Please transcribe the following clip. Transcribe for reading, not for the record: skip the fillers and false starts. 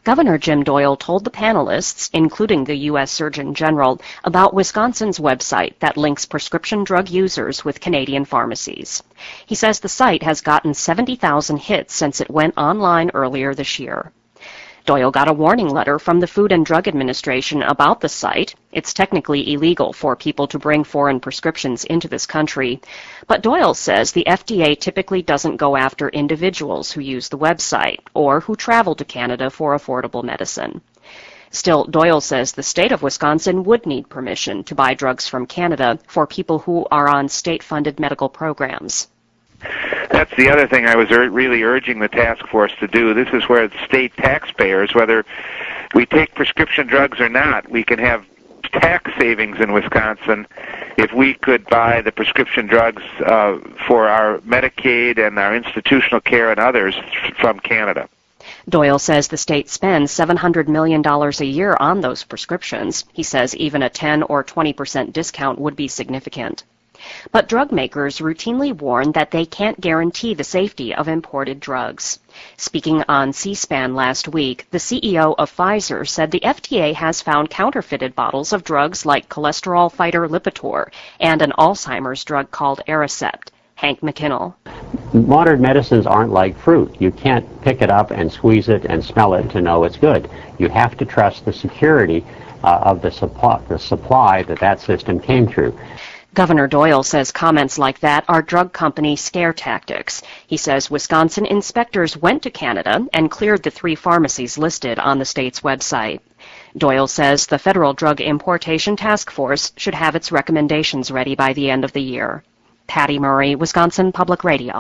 Governor Jim Doyle told the panelists, including the U.S. Surgeon General, about Wisconsin's website that links prescription drug users with Canadian pharmacies. He says the site has gotten 70,000 hits since it went online earlier this year. Doyle got a warning letter from the Food and Drug Administration about the site. It's technically illegal for people to bring foreign prescriptions into this country. But Doyle says the FDA typically doesn't go after individuals who use the website or who travel to Canada for affordable medicine. Still, Doyle says the state of Wisconsin would need permission to buy drugs from Canada for people who are on state-funded medical programs. That's the other thing I was really urging the task force to do. This is where state taxpayers, whether we take prescription drugs or not, we can have tax savings in Wisconsin if we could buy the prescription drugs for our Medicaid and our institutional care and others from Canada. Doyle says the state spends $700 million a year on those prescriptions. He says even a 10 or 20% discount would be significant. But drug makers routinely warn that they can't guarantee the safety of imported drugs. Speaking on C-SPAN last week, the CEO of Pfizer said the FDA has found counterfeited bottles of drugs like cholesterol fighter Lipitor and an Alzheimer's drug called Aricept. Hank McKinnell. Modern medicines aren't like fruit. You can't pick it up and squeeze it and smell it to know it's good. You have to trust the security of the supply that system came through. Governor Doyle says comments like that are drug company scare tactics. He says Wisconsin inspectors went to Canada and cleared the 3 pharmacies listed on the state's website. Doyle says the Federal Drug Importation Task Force should have its recommendations ready by the end of the year. Patty Murray, Wisconsin Public Radio.